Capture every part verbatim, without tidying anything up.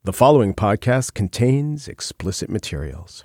The following podcast contains explicit materials.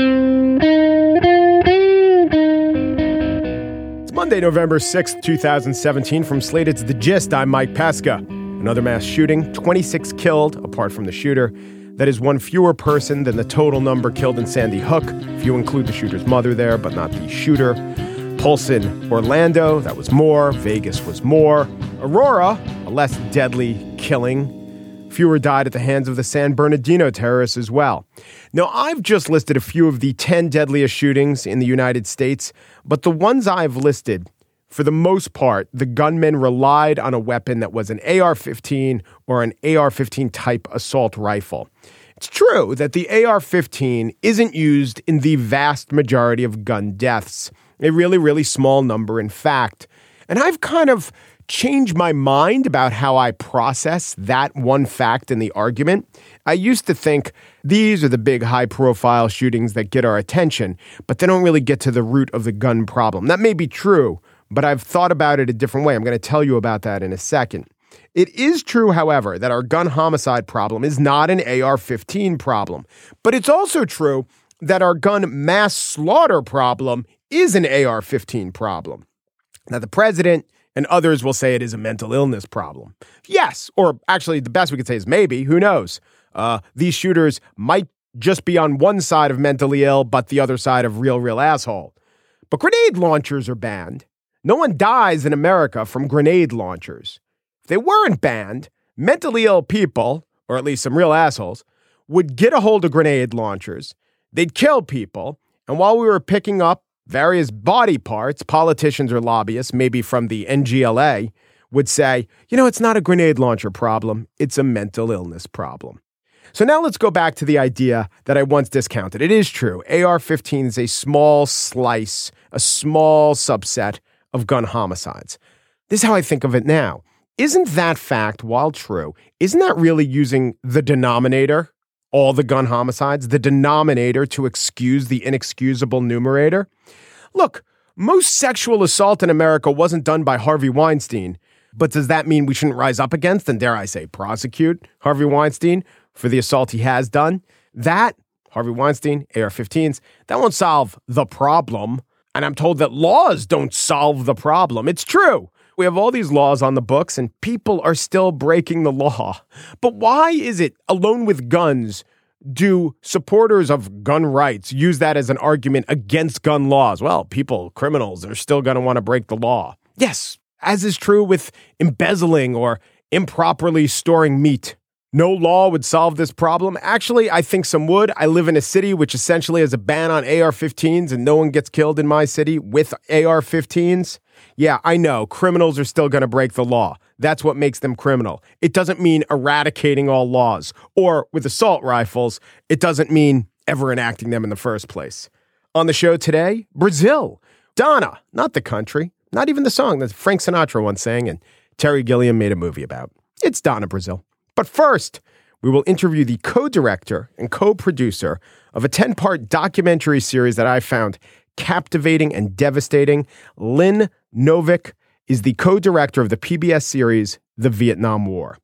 It's Monday, November sixth, twenty seventeen. From Slate, it's The Gist. I'm Mike Pesca. Another mass shooting, twenty-six killed, apart from the shooter. That is one fewer person than the total number killed in Sandy Hook, if you include the shooter's mother there, but not the shooter. Polson, Orlando, that was more. Vegas was more. Aurora, a less deadly killing. Fewer died at the hands of the San Bernardino terrorists as well. Now, I've just listed a few of the ten deadliest shootings in the United States, but the ones I've listed, for the most part, the gunmen relied on a weapon that was an A R fifteen or an A R fifteen type assault rifle. It's true that the A R fifteen isn't used in the vast majority of gun deaths, a really, really small number, in fact. And I've kind of changed my mind about how I process that one fact in the argument. I used to think these are the big high-profile shootings that get our attention, but they don't really get to the root of the gun problem. That may be true, but I've thought about it a different way. I'm going to tell you about that in a second. It is true, however, that our gun homicide problem is not an A R fifteen problem, but it's also true that our gun mass slaughter problem is an A R fifteen problem. Now, the president and others will say it is a mental illness problem. Yes, or actually the best we could say is maybe, who knows? Uh, these shooters might just be on one side of mentally ill, but the other side of real, real asshole. But grenade launchers are banned. No one dies in America from grenade launchers. If they weren't banned, mentally ill people, or at least some real assholes, would get a hold of grenade launchers. They'd kill people. And while we were picking up various body parts, politicians or lobbyists, maybe from the N G L A, would say, you know, it's not a grenade launcher problem. It's a mental illness problem. So now let's go back to the idea that I once discounted. It is true. A R fifteen is a small slice, a small subset of gun homicides. This is how I think of it now. Isn't that fact, while true, isn't that really using the denominator, all the gun homicides, the denominator to excuse the inexcusable numerator? Look, most sexual assault in America wasn't done by Harvey Weinstein, but does that mean we shouldn't rise up against and, dare I say, prosecute Harvey Weinstein for the assault he has done? That, Harvey Weinstein, A R fifteens, that won't solve the problem. And I'm told that laws don't solve the problem. It's true. We have all these laws on the books and people are still breaking the law. But why is it, alone with guns, do supporters of gun rights use that as an argument against gun laws? Well, people, criminals, are still going to want to break the law. Yes, as is true with embezzling or improperly storing meat. No law would solve this problem. Actually, I think some would. I live in a city which essentially has a ban on A R fifteens and no one gets killed in my city with A R fifteens. Yeah, I know. Criminals are still going to break the law. That's what makes them criminal. It doesn't mean eradicating all laws. Or with assault rifles, it doesn't mean ever enacting them in the first place. On the show today, Brazil. Donna, not the country, not even the song that Frank Sinatra once sang and Terry Gilliam made a movie about. It's Donna Brazil. But first, we will interview the co-director and co-producer of a ten-part documentary series that I found captivating and devastating. Lynn Novick is the co-director of the P B S series, The Vietnam War.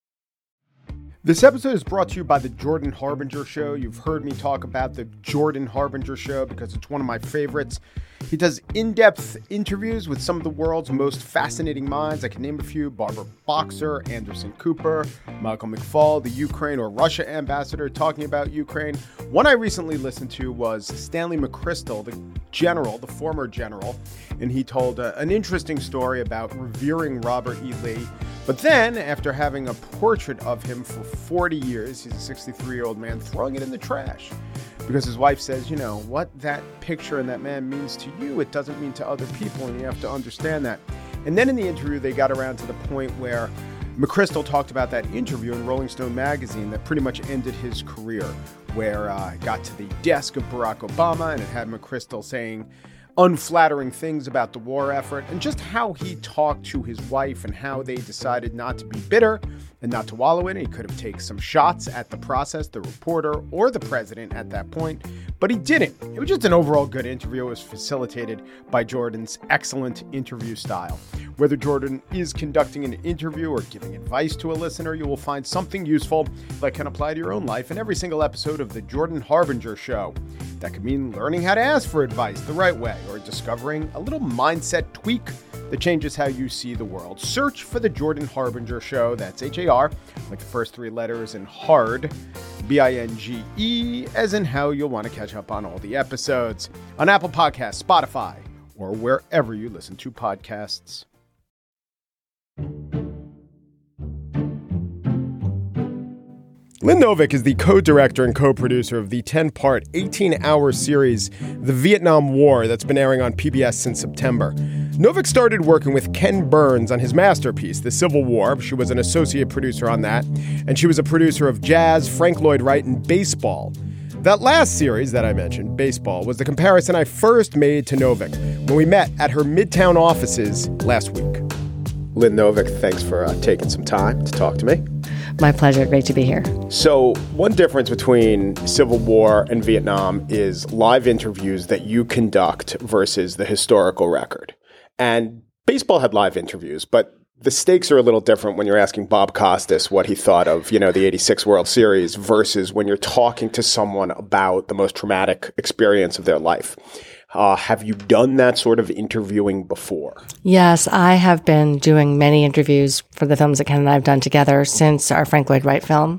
This episode is brought to you by the Jordan Harbinger Show. You've heard me talk about the Jordan Harbinger Show because it's one of my favorites. He does in-depth interviews with some of the world's most fascinating minds. I can name a few: Barbara Boxer, Anderson Cooper, Michael McFaul, the Ukraine or Russia ambassador talking about Ukraine. One I recently listened to was Stanley McChrystal, the general, the former general, and he told uh, an interesting story about revering Robert E. Lee. But then, after having a portrait of him for forty years, he's a sixty-three-year-old man, throwing it in the trash. Because his wife says, you know, what that picture and that man means to you, it doesn't mean to other people, and you have to understand that. And then in the interview, they got around to the point where McChrystal talked about that interview in Rolling Stone magazine that pretty much ended his career, where uh, it got to the desk of Barack Obama, and it had McChrystal saying unflattering things about the war effort and just how he talked to his wife and how they decided not to be bitter and not to wallow in it. He could have taken some shots at the process, the reporter, or the president at that point, but he didn't. It was just an overall good interview. It was facilitated by Jordan's excellent interview style. Whether Jordan is conducting an interview or giving advice to a listener, you will find something useful that can apply to your own life in every single episode of The Jordan Harbinger Show. That could mean learning how to ask for advice the right way or discovering a little mindset tweak that changes how you see the world. Search for The Jordan Harbinger Show. That's H A R, like the first three letters, and hard, B I N G E, as in how you'll want to catch up on all the episodes on Apple Podcasts, Spotify, or wherever you listen to podcasts. Lynn Novick is the co-director and co-producer of the ten-part, eighteen-hour series, The Vietnam War, that's been airing on P B S since September. Novick started working with Ken Burns on his masterpiece, The Civil War. She was an associate producer on that, and she was a producer of Jazz, Frank Lloyd Wright, and Baseball. That last series that I mentioned, Baseball, was the comparison I first made to Novick when we met at her Midtown offices last week. Lynn Novick, thanks for uh, taking some time to talk to me. My pleasure. Great to be here. So one difference between Civil War and Vietnam is live interviews that you conduct versus the historical record. And Baseball had live interviews, but the stakes are a little different when you're asking Bob Costas what he thought of, you know, the eighty-six World Series versus when you're talking to someone about the most traumatic experience of their life. Uh, have you done that sort of interviewing before? Yes, I have been doing many interviews for the films that Ken and I have done together since our Frank Lloyd Wright film.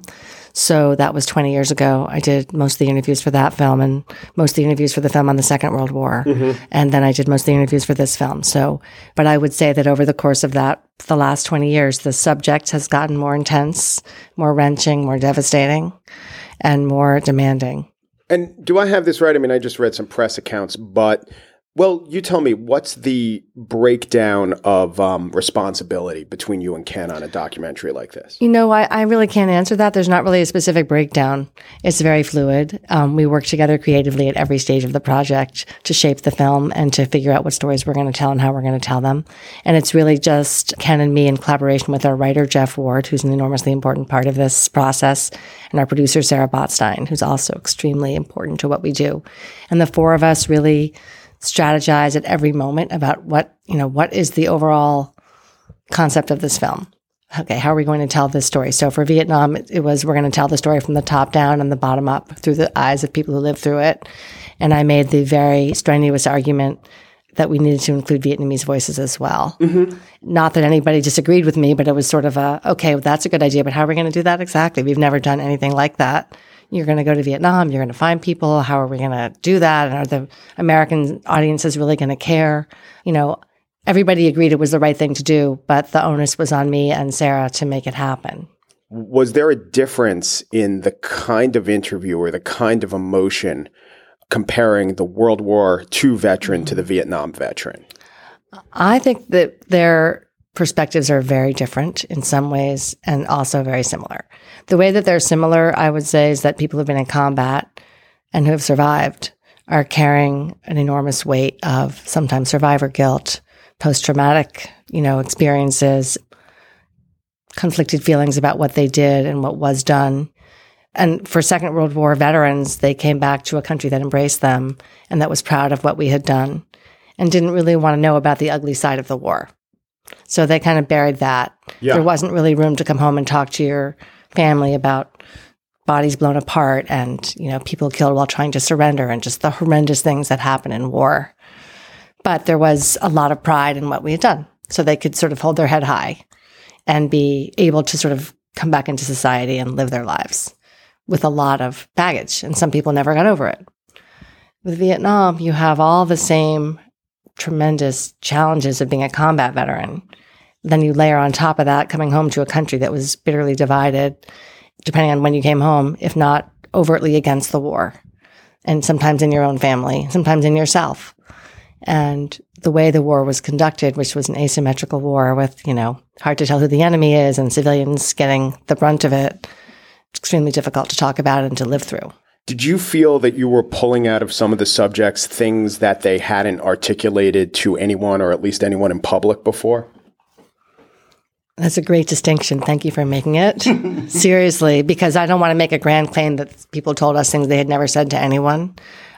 So that was twenty years ago. I did most of the interviews for that film and most of the interviews for the film on the Second World War. Mm-hmm. And then I did most of the interviews for this film. So, but I would say that over the course of that, the last twenty years, the subject has gotten more intense, more wrenching, more devastating, and more demanding. And do I have this right? I mean, I just read some press accounts, but, well, you tell me, what's the breakdown of um, responsibility between you and Ken on a documentary like this? You know, I, I really can't answer that. There's not really a specific breakdown. It's very fluid. Um, we work together creatively at every stage of the project to shape the film and to figure out what stories we're going to tell and how we're going to tell them. And it's really just Ken and me in collaboration with our writer, Jeff Ward, who's an enormously important part of this process, and our producer, Sarah Botstein, who's also extremely important to what we do. And the four of us really strategize at every moment about what, you know, what is the overall concept of this film? Okay, how are we going to tell this story? So for Vietnam, it, it was, we're going to tell the story from the top down and the bottom up through the eyes of people who lived through it. And I made the very strenuous argument that we needed to include Vietnamese voices as well. Mm-hmm. Not that anybody disagreed with me, but it was sort of a, okay, well, that's a good idea, but how are we going to do that exactly? We've never done anything like that. You're going to go to Vietnam, you're going to find people. How are we going to do that? And are the American audiences really going to care? You know, everybody agreed it was the right thing to do, but the onus was on me and Sarah to make it happen. Was there a difference in the kind of interview or the kind of emotion comparing the World War Two veteran to the Vietnam veteran? I think that their perspectives are very different in some ways and also very similar. The way that they're similar, I would say, is that people who've been in combat and who have survived are carrying an enormous weight of sometimes survivor guilt, post-traumatic, you know, experiences, conflicted feelings about what they did and what was done. And for Second World War veterans, they came back to a country that embraced them and that was proud of what we had done and didn't really want to know about the ugly side of the war. So they kind of buried that. Yeah. There wasn't really room to come home and talk to your family about bodies blown apart and, you know, people killed while trying to surrender and just the horrendous things that happen in war. But there was a lot of pride in what we had done. So they could sort of hold their head high and be able to sort of come back into society and live their lives with a lot of baggage. And some people never got over it. With Vietnam, you have all the same tremendous challenges of being a combat veteran. Then you layer on top of that coming home to a country that was bitterly divided, depending on when you came home, if not overtly against the war. And sometimes in your own family, sometimes in yourself. And the way the war was conducted, which was an asymmetrical war with, you know, hard to tell who the enemy is and civilians getting the brunt of it, it's extremely difficult to talk about and to live through. Did you feel that you were pulling out of some of the subjects things that they hadn't articulated to anyone or at least anyone in public before? That's a great distinction. Thank you for making it. Seriously, because I don't want to make a grand claim that people told us things they had never said to anyone.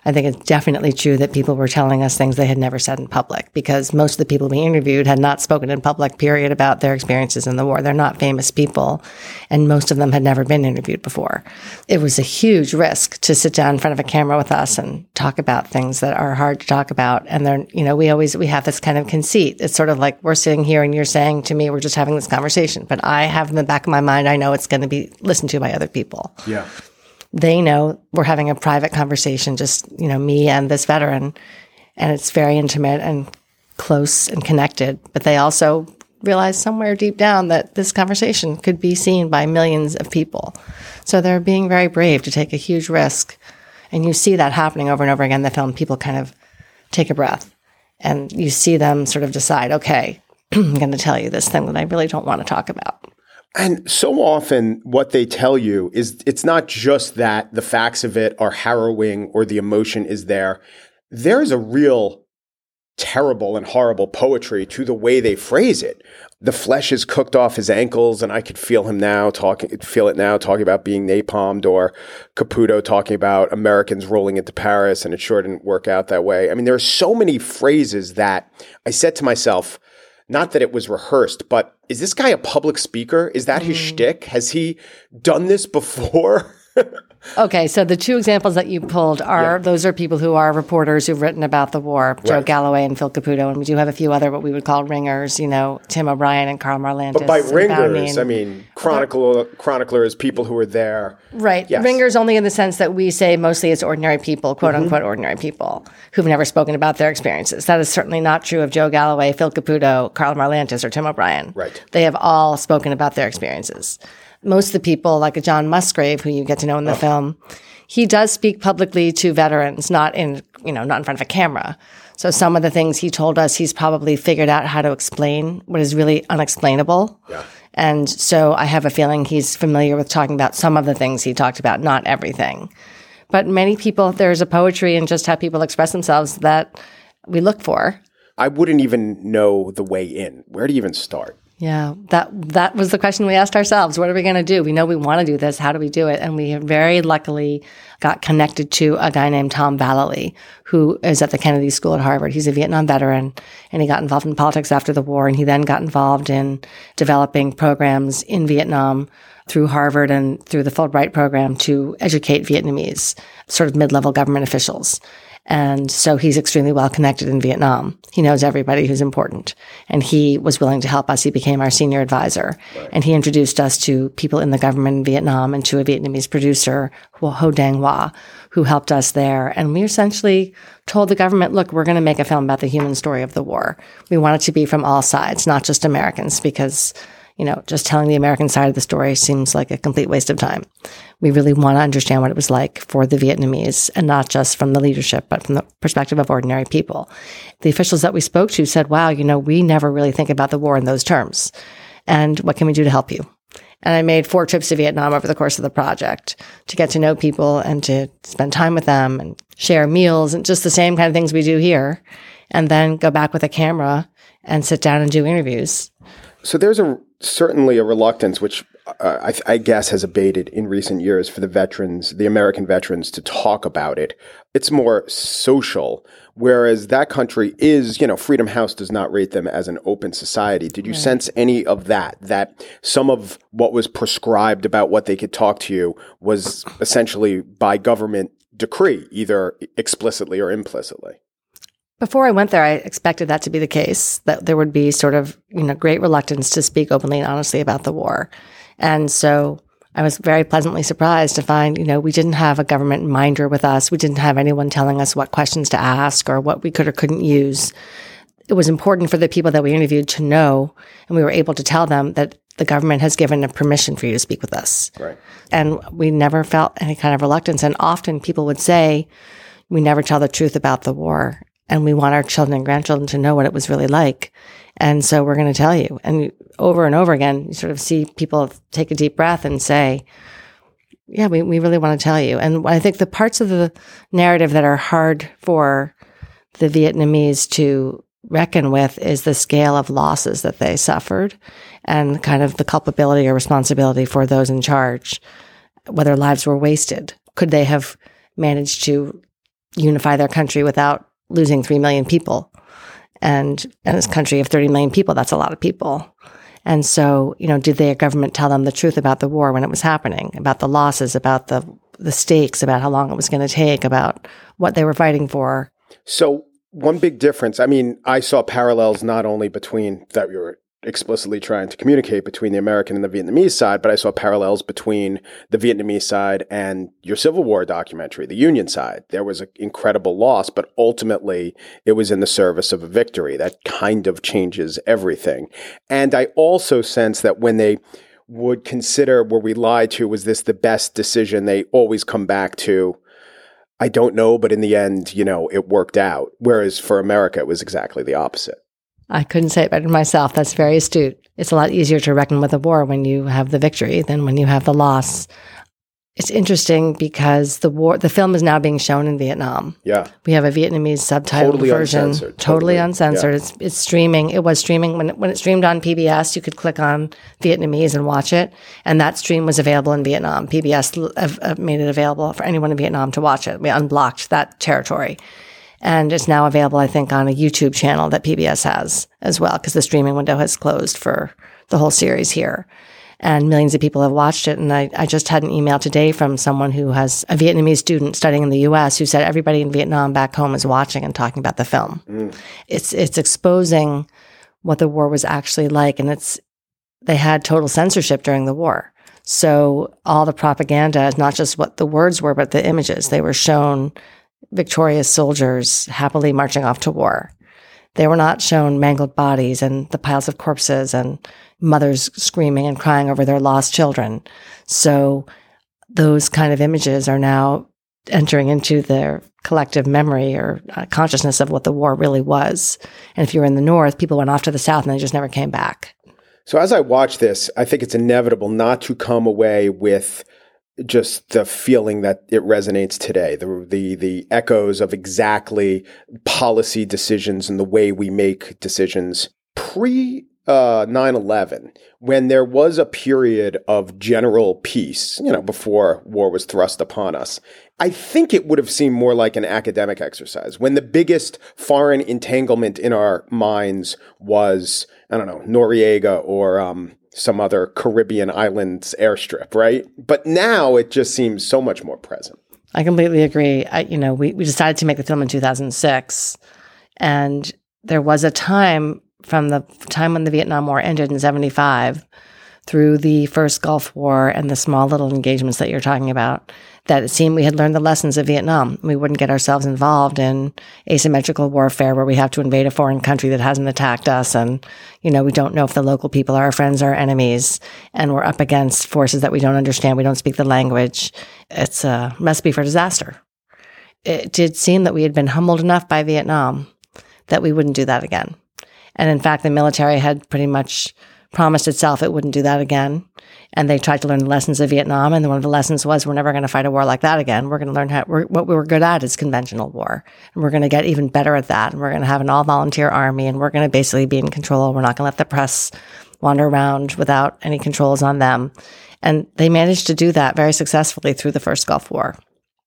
I think it's definitely true that people were telling us things they had never said in public, because most of the people we interviewed had not spoken in public, period, about their experiences in the war. They're not famous people, and most of them had never been interviewed before. It was a huge risk to sit down in front of a camera with us and talk about things that are hard to talk about. And they're, you know, we always, we have this kind of conceit. It's sort of like we're sitting here and you're saying to me, we're just having this conversation, but I have in the back of my mind, I know it's going to be listened to by other people. Yeah. They know we're having a private conversation, just, you know, me and this veteran, and it's very intimate and close and connected. But they also realize somewhere deep down that this conversation could be seen by millions of people. So they're being very brave to take a huge risk. And you see that happening over and over again in the film. People kind of take a breath and you see them sort of decide, okay, I'm going to tell you this thing that I really don't want to talk about. And so often what they tell you is it's not just that the facts of it are harrowing or the emotion is there. There's a real terrible and horrible poetry to the way they phrase it. The flesh is cooked off his ankles, and I could feel him now talking, feel it now talking about being napalmed, or Caputo talking about Americans rolling into Paris, and it sure didn't work out that way. I mean, there are so many phrases that I said to myself, not that it was rehearsed, but is this guy a public speaker? Is that his mm. shtick? Has he done this before? Okay, so the two examples that you pulled are, yeah. those are people who are reporters who've written about the war, right. Joe Galloway and Phil Caputo, and we do have a few other what we would call ringers, you know, Tim O'Brien and Carl Marlantes. But by ringers, I mean chronicler, chroniclers, people who were there. Right, yes. Ringers only in the sense that we say mostly it's ordinary people, quote-unquote mm-hmm. ordinary people, who've never spoken about their experiences. That is certainly not true of Joe Galloway, Phil Caputo, Carl Marlantes, or Tim O'Brien. Right. They have all spoken about their experiences. Most of the people, like a John Musgrave, who you get to know in the oh. film, he does speak publicly to veterans, not in, you know, not in front of a camera. So some of the things he told us, he's probably figured out how to explain what is really unexplainable. Yeah. And so I have a feeling he's familiar with talking about some of the things he talked about, not everything. But many people, there's a poetry in just how people express themselves that we look for. I wouldn't even know the way in. Where do you even start? Yeah, that that was the question we asked ourselves. What are we going to do? We know we want to do this. How do we do it? And we very luckily got connected to a guy named Tom Vallely, who is at the Kennedy School at Harvard. He's a Vietnam veteran, and he got involved in politics after the war, and he then got involved in developing programs in Vietnam through Harvard and through the Fulbright program to educate Vietnamese, sort of mid-level government officials. And so he's extremely well connected in Vietnam. He knows everybody who's important. And he was willing to help us. He became our senior advisor. Right. And he introduced us to people in the government in Vietnam and to a Vietnamese producer, Ho Dang Hoa, who helped us there. And we essentially told the government, look, we're going to make a film about the human story of the war. We want it to be from all sides, not just Americans, because, you know, just telling the American side of the story seems like a complete waste of time. We really want to understand what it was like for the Vietnamese, and not just from the leadership, but from the perspective of ordinary people. The officials that we spoke to said, wow, you know, we never really think about the war in those terms. And what can we do to help you? And I made four trips to Vietnam over the course of the project to get to know people and to spend time with them and share meals and just the same kind of things we do here. And then go back with a camera and sit down and do interviews. So there's a certainly a reluctance, which uh, I, I guess has abated in recent years, for the veterans, the American veterans, to talk about it. It's more social, whereas that country is, you know, Freedom House does not rate them as an open society. Did you right. sense any of that, that some of what was prescribed about what they could talk to you was essentially by government decree, either explicitly or implicitly? Before I went there, I expected that to be the case, that there would be sort of, you know, great reluctance to speak openly and honestly about the war. And so I was very pleasantly surprised to find, you know, we didn't have a government minder with us. We didn't have anyone telling us what questions to ask or what we could or couldn't use. It was important for the people that we interviewed to know, and we were able to tell them that the government has given a permission for you to speak with us. Right. And we never felt any kind of reluctance. And often people would say, we never tell the truth about the war. And we want our children and grandchildren to know what it was really like. And so we're going to tell you. And over and over again, you sort of see people take a deep breath and say, yeah, we, we really want to tell you. And I think the parts of the narrative that are hard for the Vietnamese to reckon with is the scale of losses that they suffered and kind of the culpability or responsibility for those in charge, whether lives were wasted. Could they have managed to unify their country without losing three million people. And in this country of thirty million people, that's a lot of people. And so, you know, did their government tell them the truth about the war when it was happening, about the losses, about the the stakes, about how long it was going to take, about what they were fighting for? So one big difference, I mean, I saw parallels not only between that we were explicitly trying to communicate between the American and the Vietnamese side, but I saw parallels between the Vietnamese side and your Civil War documentary, the Union side. There was an incredible loss, but ultimately it was in the service of a victory. That kind of changes everything. And I also sense that when they would consider, were we lied to, was this the best decision, they always come back to, I don't know, but in the end, you know, it worked out. Whereas for America, it was exactly the opposite. I couldn't say it better myself. That's very astute. It's a lot easier to reckon with a war when you have the victory than when you have the loss. It's interesting because the war, the film is now being shown in Vietnam. Yeah. We have a Vietnamese subtitled totally version. Uncensored. Totally, totally uncensored. Yeah. It's it's streaming. It was streaming. When it, when it streamed on P B S, you could click on Vietnamese and watch it. And that stream was available in Vietnam. P B S uh, made it available for anyone in Vietnam to watch it. We unblocked that territory. And it's now available, I think, on a YouTube channel that P B S has as well, because the streaming window has closed for the whole series here. And millions of people have watched it. And I, I just had an email today from someone who has a Vietnamese student studying in the U S who said everybody in Vietnam back home is watching and talking about the film. Mm. It's it's exposing what the war was actually like. And it's they had total censorship during the war. So all the propaganda is not just what the words were, but the images. They were shown victorious soldiers happily marching off to war. They were not shown mangled bodies and the piles of corpses and mothers screaming and crying over their lost children. So those kind of images are now entering into their collective memory or uh, consciousness of what the war really was. And if you were in the North, people went off to the South and they just never came back. So as I watch this, I think it's inevitable not to come away with just the feeling that it resonates today, the the the echoes of exactly policy decisions and the way we make decisions pre uh, nine eleven, when there was a period of general peace, you know, before war was thrust upon us. I think it would have seemed more like an academic exercise when the biggest foreign entanglement in our minds was, I don't know, Noriega or um, some other Caribbean islands airstrip, right? But now it just seems so much more present. I completely agree. I, you know, we, we decided to make the film in two thousand six, and there was a time from the time when the Vietnam War ended in seventy-five through the first Gulf War and the small little engagements that you're talking about, that it seemed we had learned the lessons of Vietnam. We wouldn't get ourselves involved in asymmetrical warfare where we have to invade a foreign country that hasn't attacked us. And, you know, we don't know if the local people are our friends or enemies. And we're up against forces that we don't understand. We don't speak the language. It's a recipe for disaster. It did seem that we had been humbled enough by Vietnam that we wouldn't do that again. And in fact, the military had pretty much promised itself it wouldn't do that again. And they tried to learn the lessons of Vietnam. And one of the lessons was, we're never going to fight a war like that again. We're going to learn how, we're, what we were good at is conventional war. And we're going to get even better at that. And we're going to have an all-volunteer army. And we're going to basically be in control. We're not going to let the press wander around without any controls on them. And they managed to do that very successfully through the first Gulf War.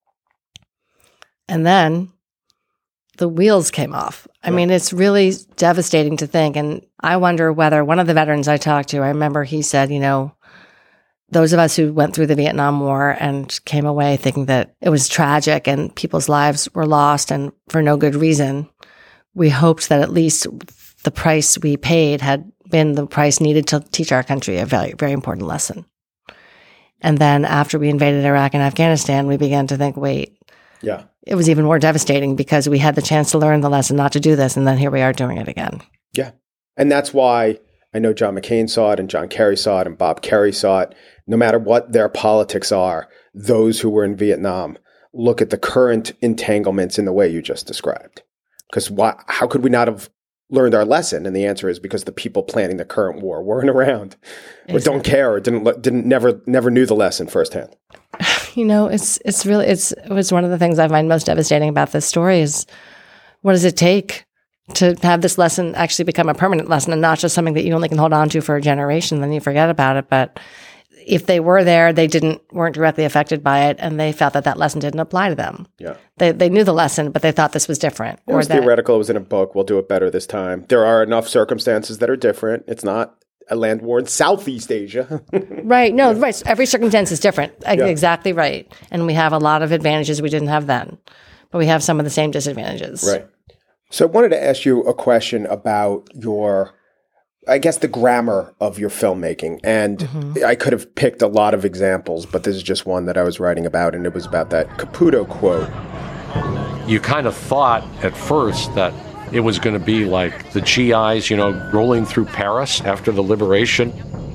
And then the wheels came off. I yeah. mean, it's really devastating to think. And I wonder whether one of the veterans I talked to, I remember he said, you know, those of us who went through the Vietnam War and came away thinking that it was tragic and people's lives were lost and for no good reason, we hoped that at least the price we paid had been the price needed to teach our country a very, very important lesson. And then after we invaded Iraq and Afghanistan, we began to think, wait, yeah, it was even more devastating because we had the chance to learn the lesson not to do this. And then here we are doing it again. Yeah. And that's why I know John McCain saw it and John Kerry saw it and Bob Kerry saw it. No matter what their politics are, those who were in Vietnam look at the current entanglements in the way you just described. Because why, how could we not have learned our lesson? And the answer is because the people planning the current war weren't around, exactly. or don't care, or didn't didn't never never knew the lesson firsthand. You know, it's it's really it's it was one of the things I find most devastating about this story is, what does it take to have this lesson actually become a permanent lesson and not just something that you only can hold on to for a generation, then you forget about it. But if they were there, they didn't weren't directly affected by it, and they felt that that lesson didn't apply to them. Yeah, they they knew the lesson, but they thought this was different. It was that, theoretical. It was in a book. We'll do it better this time. There are enough circumstances that are different. It's not a land war in Southeast Asia. Right. No, yeah. right. Every circumstance is different. Yeah. Exactly right. And we have a lot of advantages we didn't have then, but we have some of the same disadvantages. Right. So I wanted to ask you a question about your, I guess, the grammar of your filmmaking. And mm-hmm. I could have picked a lot of examples, but this is just one that I was writing about, and it was about that Caputo quote. You kind of thought at first that it was going to be like the G Is, you know, rolling through Paris after the liberation.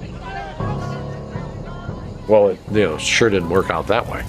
Well, it you know, sure didn't work out that way.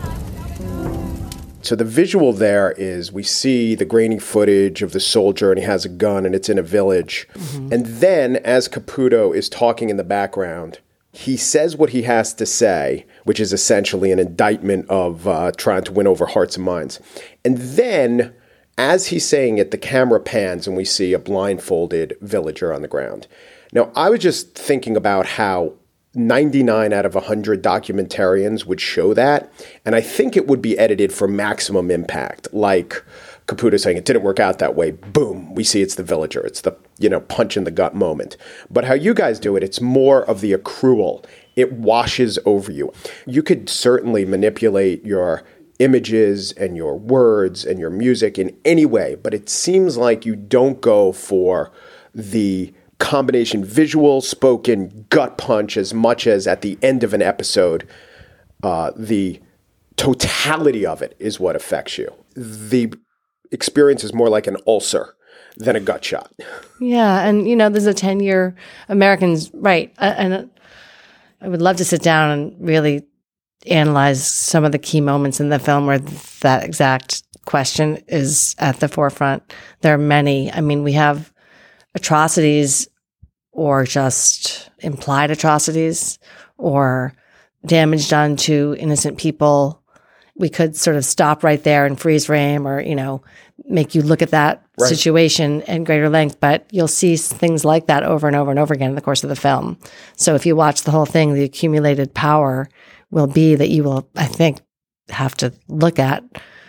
So the visual there is we see the grainy footage of the soldier, and he has a gun, and it's in a village. Mm-hmm. And then as Caputo is talking in the background, he says what he has to say, which is essentially an indictment of uh, trying to win over hearts and minds. And then as he's saying it, the camera pans and we see a blindfolded villager on the ground. Now, I was just thinking about how ninety-nine out of one hundred documentarians would show that, and I think it would be edited for maximum impact, like Caputo saying it didn't work out that way. Boom, we see it's the villager. It's the, you know, punch in the gut moment. But how you guys do it, it's more of the accrual. It washes over you. You could certainly manipulate your images and your words and your music in any way, but it seems like you don't go for the combination visual, spoken, gut punch as much as at the end of an episode, uh, the totality of it is what affects you. The experience is more like an ulcer than a gut shot. Yeah, and you know, there's a ten-year Americans, right, uh, and I would love to sit down and really analyze some of the key moments in the film where that exact question is at the forefront. There are many. I mean, we have atrocities or just implied atrocities or damage done to innocent people. We could sort of stop right there and freeze frame or, you know, make you look at that right. situation in greater length, but you'll see things like that over and over and over again in the course of the film. So if you watch the whole thing, the accumulated power will be that you will, I think, have to look at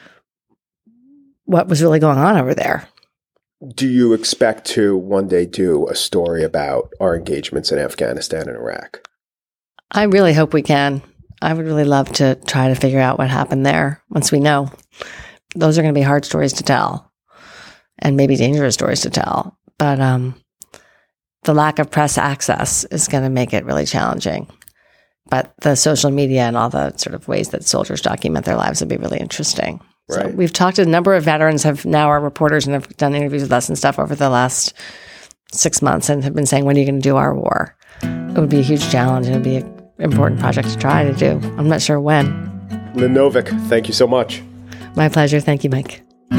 what was really going on over there. Do you expect to one day do a story about our engagements in Afghanistan and Iraq? I really hope we can. I would really love to try to figure out what happened there once we know. Those are going to be hard stories to tell and maybe dangerous stories to tell. But um, the lack of press access is going to make it really challenging. But the social media and all the sort of ways that soldiers document their lives would be really interesting. Right. So we've talked to a number of veterans have now are reporters and have done interviews with us and stuff over the last six months and have been saying, when are you going to do our war? It would be a huge challenge and it would be an important project to try to do. I'm not sure when. Lynn Novick, thank you so much. My pleasure. Thank you, Mike.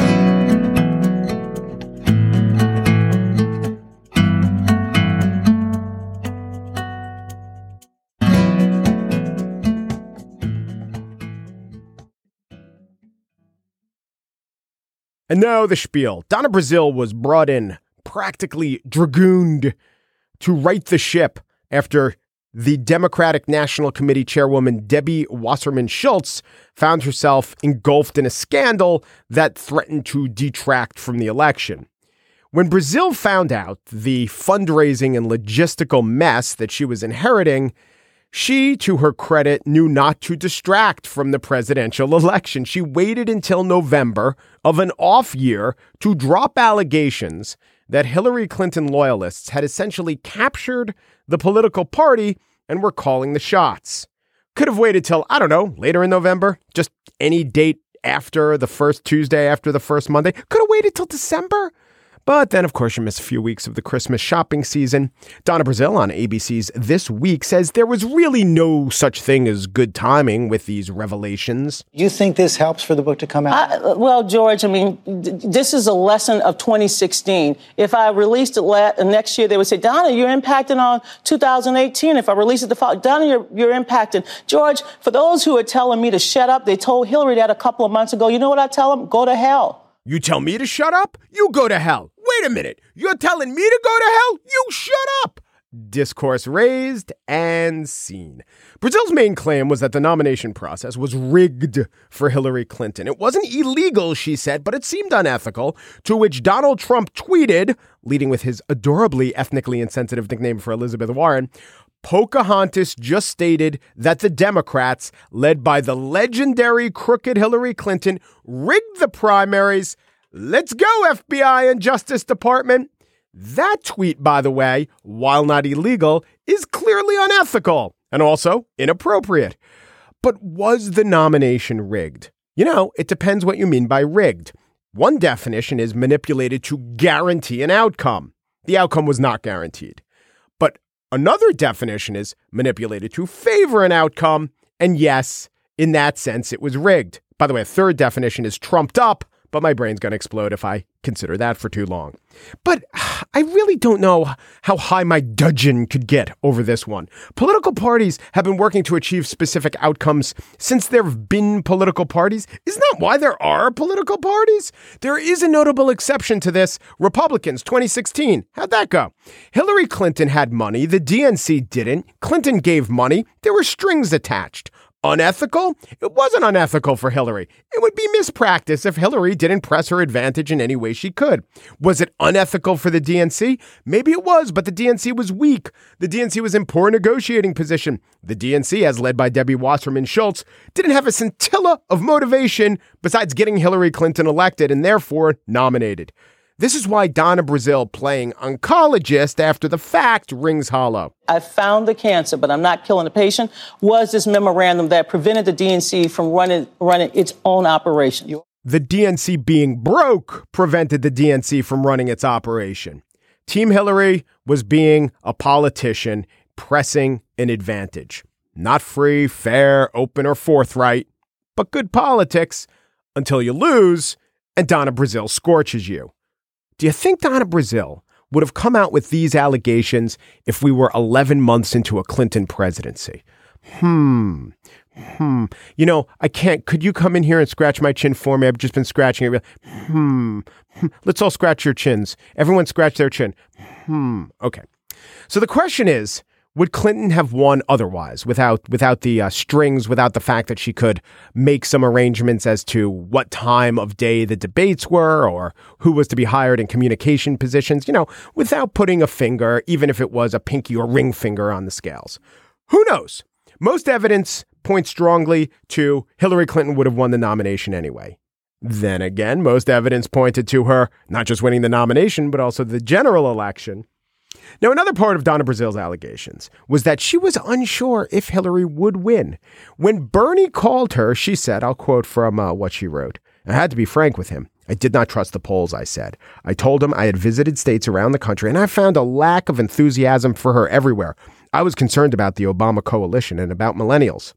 And now the spiel. Donna Brazile was brought in, practically dragooned, to right the ship after the Democratic National Committee chairwoman Debbie Wasserman Schultz found herself engulfed in a scandal that threatened to detract from the election. When Brazile found out the fundraising and logistical mess that she was inheriting, she, to her credit, knew not to distract from the presidential election. She waited until November of an off year to drop allegations that Hillary Clinton loyalists had essentially captured the political party and were calling the shots. Could have waited till, I don't know, later in November, just any date after the first Tuesday, after the first Monday. Could have waited till December. But then, of course, you miss a few weeks of the Christmas shopping season. Donna Brazile on A B C's This Week says there was really no such thing as good timing with these revelations. Do you think this helps for the book to come out? I, well, George, I mean, th- this is a lesson of twenty sixteen. If I released it la- next year, they would say, Donna, you're impacting on two thousand eighteen. If I release it the fall, Donna, you're, you're impacting. George, for those who are telling me to shut up, they told Hillary that a couple of months ago. You know what I tell them? Go to hell. You tell me to shut up? You go to hell. Wait a minute. You're telling me to go to hell? You shut up. Discourse raised and seen. Brazil's main claim was that the nomination process was rigged for Hillary Clinton. It wasn't illegal, she said, but it seemed unethical, to which Donald Trump tweeted, leading with his adorably ethnically insensitive nickname for Elizabeth Warren, Pocahontas just stated that the Democrats, led by the legendary crooked Hillary Clinton, rigged the primaries. Let's go, F B I and Justice Department. That tweet, by the way, while not illegal, is clearly unethical and also inappropriate. But was the nomination rigged? You know, it depends what you mean by rigged. One definition is manipulated to guarantee an outcome. The outcome was not guaranteed. But another definition is manipulated to favor an outcome. And yes, in that sense, it was rigged. By the way, a third definition is trumped up, but my brain's going to explode if I consider that for too long. But I really don't know how high my dudgeon could get over this one. Political parties have been working to achieve specific outcomes since there have been political parties. Isn't that why there are political parties? There is a notable exception to this. Republicans, twenty sixteen. How'd that go? Hillary Clinton had money. The D N C didn't. Clinton gave money. There were strings attached. Unethical? It wasn't unethical for Hillary. It would be mispractice if Hillary didn't press her advantage in any way she could. Was it unethical for the D N C? Maybe it was, but the D N C was weak. The D N C was in poor negotiating position. The D N C, as led by Debbie Wasserman Schultz, didn't have a scintilla of motivation besides getting Hillary Clinton elected and therefore nominated. This is why Donna Brazile playing oncologist after the fact rings hollow. I found the cancer, but I'm not killing the patient, was this memorandum that prevented the D N C from running, running its own operation. The D N C being broke prevented the D N C from running its operation. Team Hillary was being a politician pressing an advantage. Not free, fair, open, or forthright, but good politics until you lose and Donna Brazile scorches you. Do you think Donna Brazile would have come out with these allegations if we were eleven months into a Clinton presidency? Hmm. Hmm. You know, I can't. Could you come in here and scratch my chin for me? I've just been scratching it. Hmm. Let's all scratch your chins. Everyone scratch their chin. Hmm. Okay. So the question is, would Clinton have won otherwise, without without the uh, strings, without the fact that she could make some arrangements as to what time of day the debates were or who was to be hired in communication positions, you know, without putting a finger, even if it was a pinky or ring finger on the scales? Who knows? Most evidence points strongly to Hillary Clinton would have won the nomination anyway. Then again, most evidence pointed to her not just winning the nomination, but also the general election. Now, another part of Donna Brazile's allegations was that she was unsure if Hillary would win. When Bernie called her, she said, I'll quote from uh, what she wrote, I had to be frank with him. I did not trust the polls, I said. I told him I had visited states around the country, and I found a lack of enthusiasm for her everywhere. I was concerned about the Obama coalition and about millennials.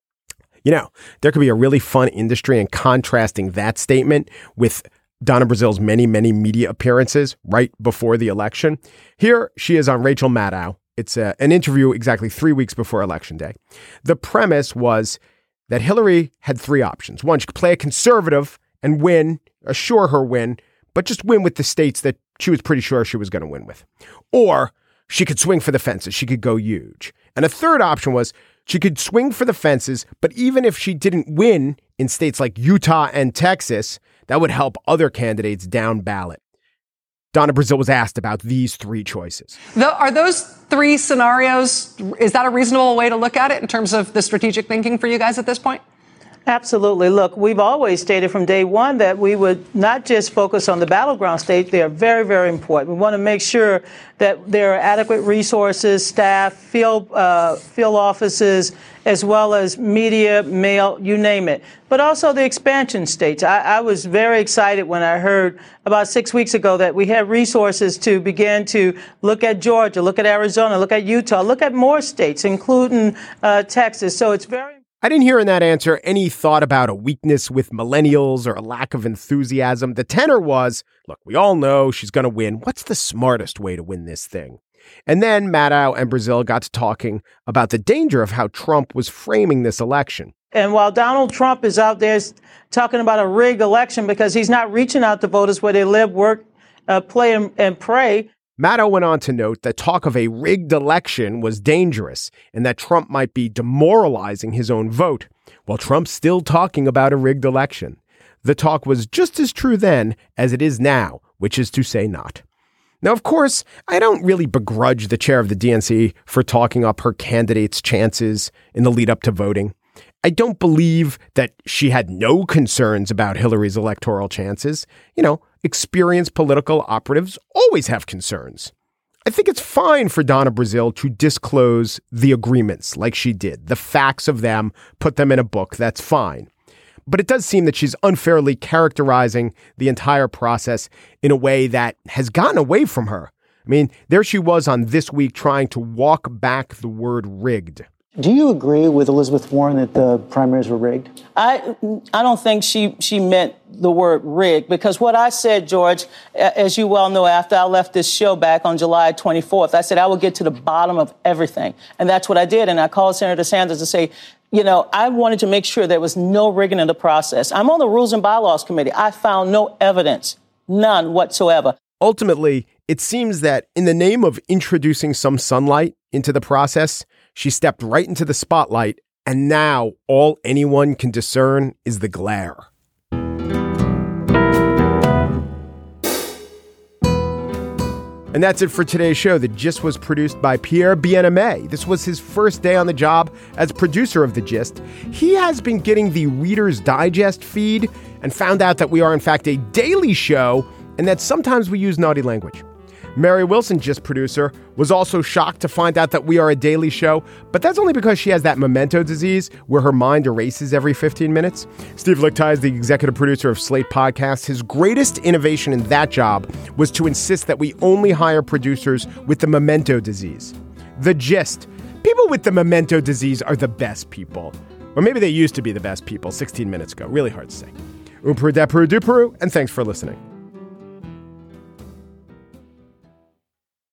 You know, there could be a really fun industry in contrasting that statement with Donna Brazile's many, many media appearances right before the election. Here she is on Rachel Maddow. It's a, an interview exactly three weeks before Election Day. The premise was that Hillary had three options. One, she could play a conservative and win, assure her win, but just win with the states that she was pretty sure she was going to win with. Or she could swing for the fences. She could go huge. And a third option was she could swing for the fences, but even if she didn't win in states like Utah and Texas, that would help other candidates down ballot. Donna Brazile was asked about these three choices. The, are those three scenarios, is that a reasonable way to look at it in terms of the strategic thinking for you guys at this point? Absolutely. Look, we've always stated from day one that we would not just focus on the battleground states. They are very, very important. We want to make sure that there are adequate resources, staff, field, uh, field offices, as well as media, mail, you name it. But also the expansion states. I, I was very excited when I heard about six weeks ago that we had resources to begin to look at Georgia, look at Arizona, look at Utah, look at more states, including uh, Texas. So it's very I didn't hear in that answer any thought about a weakness with millennials or a lack of enthusiasm. The tenor was, look, we all know she's going to win. What's the smartest way to win this thing? And then Maddow and Brazile got to talking about the danger of how Trump was framing this election. And while Donald Trump is out there talking about a rigged election because he's not reaching out to voters where they live, work, uh, play, and, and pray, Maddow went on to note that talk of a rigged election was dangerous and that Trump might be demoralizing his own vote, while Trump's still talking about a rigged election. The talk was just as true then as it is now, which is to say not. Now, of course, I don't really begrudge the chair of the D N C for talking up her candidate's chances in the lead up to voting. I don't believe that she had no concerns about Hillary's electoral chances. You know, experienced political operatives always have concerns. I think it's fine for Donna Brazile to disclose the agreements like she did, the facts of them, put them in a book. That's fine. But it does seem that she's unfairly characterizing the entire process in a way that has gotten away from her. I mean, there she was on This Week trying to walk back the word rigged. Do you agree with Elizabeth Warren that the primaries were rigged? I I don't think she she meant the word rigged, because what I said, George, as you well know, after I left this show back on July twenty-fourth, I said I would get to the bottom of everything. And that's what I did. And I called Senator Sanders to say, you know, I wanted to make sure there was no rigging in the process. I'm on the Rules and Bylaws Committee. I found no evidence, none whatsoever. Ultimately, it seems that in the name of introducing some sunlight into the process, she stepped right into the spotlight, and now all anyone can discern is the glare. And that's it for today's show. The Gist was produced by Pierre Bien-Aimé. This was his first day on the job as producer of The Gist. He has been getting the Reader's Digest feed and found out that we are, in fact, a daily show and that sometimes we use naughty language. Mary Wilson, Gist producer, was also shocked to find out that we are a daily show, but that's only because she has that memento disease where her mind erases every fifteen minutes. Steve Lickteig is the executive producer of Slate Podcasts. His greatest innovation in that job was to insist that we only hire producers with the memento disease. The Gist. People with the memento disease are the best people. Or maybe they used to be the best people sixteen minutes ago. Really hard to say. Umperu, deperu, duperu, and thanks for listening.